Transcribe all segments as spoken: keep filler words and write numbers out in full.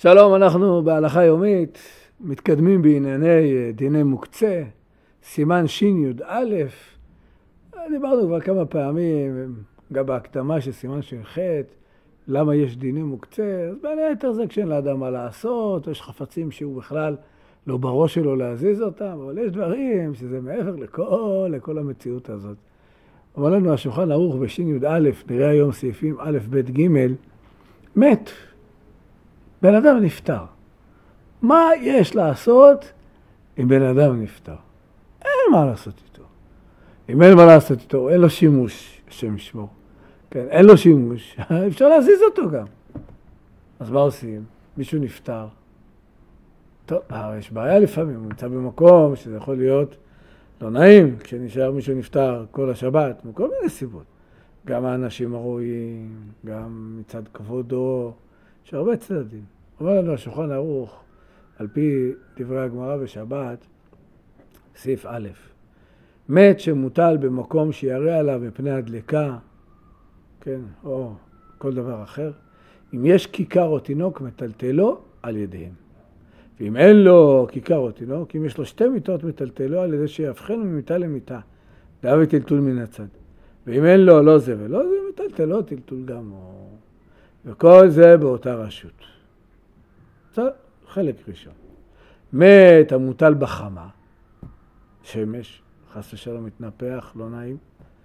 שלום, אנחנו בהלכה יומית מתקדמים בענייני דיני מוקצה, סימן שי"א. דיברנו כבר כמה פעמים, גם בהקדמה של סימן שי"ח, למה יש דיני מוקצה. אז בין היתר זה כשאין לאדם מה לעשות, יש חפצים שהוא בכלל לא בראש שלו להזיז אותם, אבל יש דברים שזה מעבר לכל, לכל המציאות הזאת. אומר לנו השולחן ערוך בשי"א, נראה היום סעיפים א', ב', ג', מת. בן אדם נפטר. מה יש לעשות אם בן אדם נפטר? אין מה לעשות איתו. אם אין מה לעשות איתו, אין לו שימוש, השם ישמור. כן, אין לו שימוש, אפשר להזיז אותו גם. אז מה עושים? מישהו נפטר. טוב, יש בעיה לפעמים, הוא נמצא במקום שזה יכול להיות לא נעים, כשנשאר מישהו נפטר כל השבת, מכל מיני סיבות. גם האנשים הרואים, גם מצד כבודו, יש הרבה צדדים. אומר לנו השולחן ערוך, על פי דברי הגמרא בשבת, סעיף א', מת שמוטל במקום שיראה עליו מפני הדלקה, כן, או כל דבר אחר, אם יש כיכר או תינוק מטלטלו על ידיהם. ואם אין לו כיכר או תינוק, אם יש לו שתי מיטות מטלטלו על ידי שיהפכנו ממיטה למיטה, דאבי טלטול מן הצד. ואם אין לו לא זה ולא זה, מטלטלו טלטול גם. או... וכל זה באותה רשות. זה חלק ראשון. מת המוטל בחמה, שמש, חס ושלום מתנפח, לא נעים.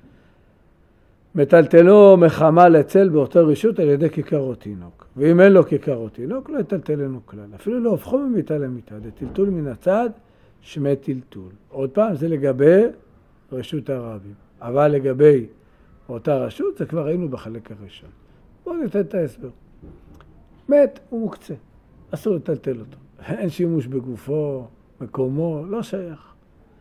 מטלטלו מחמה לצל באותה רשות על ידי כיכר או תינוק. ואם אין לו כיכר או תינוק, לא יטלטלנו כלל. אפילו לא הופכו ממיטה למיטה. זה טלטול מן הצד, שמי טלטול. עוד פעם, זה לגבי רשות הרבים. אבל לגבי אותה רשות, זה כבר ראינו בחלק הראשון. בואו ניתן את ההסבר. מת הוא מוקצה. אסור לטלטל אותו. אין שימוש בגופו, מקומו, לא שייך.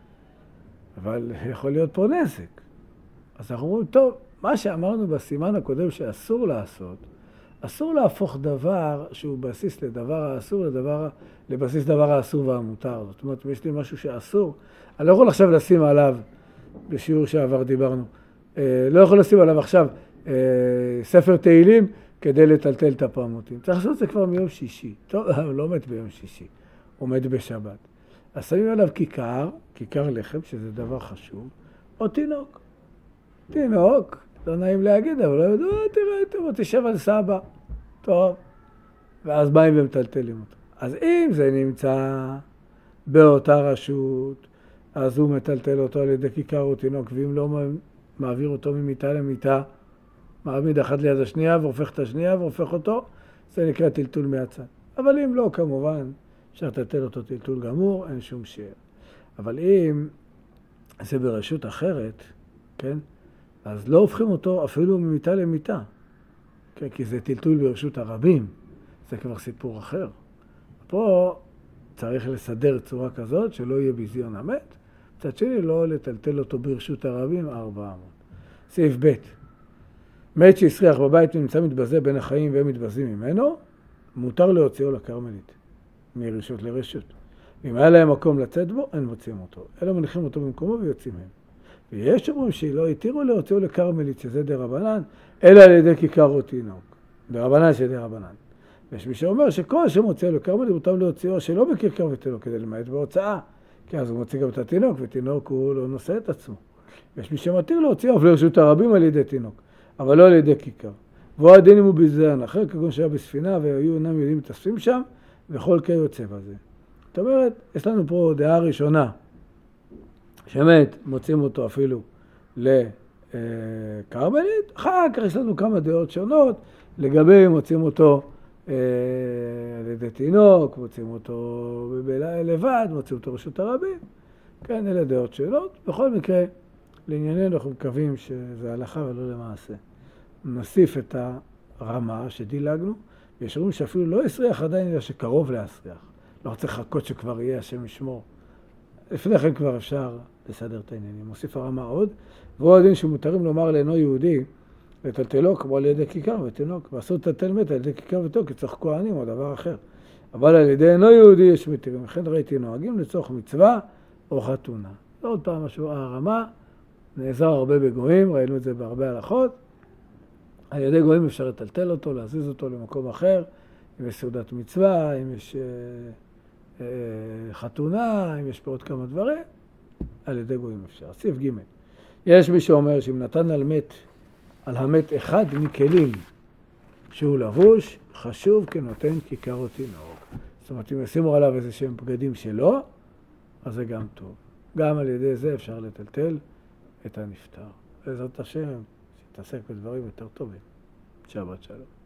אבל יכול להיות פה נזק. אז אנחנו אומרים, טוב, מה שאמרנו בסימן הקודם שאסור לעשות, אסור להפוך דבר שהוא בסיס לדבר האסור, לדבר, לבסיס דבר האסור והמותר. זאת אומרת, אם יש לי משהו שאסור, אני לא יכול עכשיו לשים עליו, בשיעור שעבר דיברנו, לא יכול לשים עליו עכשיו ספר תהילים כדי לטלטל את הפעמותים. צריך לעשות את זה כבר מיום שישי. טוב, הוא לא מת ביום שישי, הוא מת בשבת. אז שמים עליו כיכר, כיכר לחם, שזה דבר חשוב, או תינוק. תינוק, לא נעים להגיד, אבל לא יודעו, תראה, תראה, תשב על סבא. טוב. ואז באים ומטלטלים אותו. אז אם זה נמצא באותה רשות, אז הוא מטלטל אותו על ידי כיכר או תינוק, ואם לא מעביר אותו ממיטה למיטה, מעמיד אחד ליד השנייה והופך את השנייה והופך אותו, זה נקרא טלטול מהצד. אבל אם לא, כמובן, אפשר לטלטל אותו טלטול גמור, אין שום שאלה. אבל אם זה ברשות אחרת, כן? אז לא הופכים אותו אפילו ממיטה למיטה. כן? כי זה טלטול ברשות הרבים. זה כבר סיפור אחר. פה צריך לסדר צורה כזאת שלא יהיה ביזיון המת. מצד שני, לא לטלטל אותו ברשות הרבים, ארבע מאות. סעיף ב' מת שהסריח בבית ונמצא מתבזה בין החיים והם מתבזים ממנו, מותר להוציאו לקרמלית, מרשות לרשות. אם היה להם מקום לצאת בו, אין מוציאים אותו. אלא מניחים אותו במקומו ויוצאים מהם. ויש אומרים שלא התירו להוציאו לקרמלית, שזה דרבנן, אלא על ידי כיכר או תינוק. דרבנן שזה דרבנן. ויש מי שאומר שכל שמוציאו לקרמלית, מותר להוציאו שלא בכיכר ותינוק, כדי למעט בהוצאה. כי אז הוא מוציא גם את התינוק, ותינוק הוא לא נושא את עצמו. ויש מי שמתיר להוציאו לרשות הרבים על ידי תינוק. אבל לא על ידי כיכר. והוא הדין אם הוא בזיין אחר, כגון שהיה בספינה והיו אינם יודעים מתאספים שם, וכל כה יוצא בזה. זאת אומרת, יש לנו פה דעה ראשונה, שמת, מוצאים אותו אפילו לקרמלית, אחר כך יש לנו כמה דעות שונות, לגבי מוצאים אותו אה, על ידי תינוק, מוצאים אותו לבד, מוצאים אותו רשות הרבים, כן, אלה דעות שונות. בכל מקרה, לענייננו אנחנו מקווים שזה הלכה ולא למעשה. נוסיף את הרמה שדילגנו, ויש אומרים שאפילו לא יסריח עדיין, אלא שקרוב להסריח. לא רוצה לחכות שכבר יהיה השם ישמור. לפני כן כבר אפשר לסדר את העניינים. מוסיף הרמה עוד, והוא הדין שמותרים לומר לאינו יהודי, לטלטלו כמו על ידי כיכר ותינוק, ואסור לטלטל מת על ידי כיכר ותינוק, כי צריך כהנים או דבר אחר. אבל על ידי אינו יהודי יש מתירים, לכן ראיתי נוהגים לצורך מצווה או חתונה. עוד פעם משהו, הרמה נעזר הרבה בגויים, ראינו את זה בהרבה הלכות. על ידי גויים אפשר לטלטל אותו, להזיז אותו למקום אחר, אם יש סעודת מצווה, אם יש אה, אה, חתונה, אם יש פה עוד כמה דברים, על ידי גויים אפשר. סעיף ג' יש מי שאומר שאם נתן על מת, על המת אחד מכלים שהוא לבוש, חשוב כנותן כיכר או תינוק. זאת אומרת, אם ישימו עליו איזה שהם בגדים שלו, אז זה גם טוב. גם על ידי זה אפשר לטלטל את הנפטר. בעזרת השם, שתעסק בדברים יותר טובים. שבת שלום.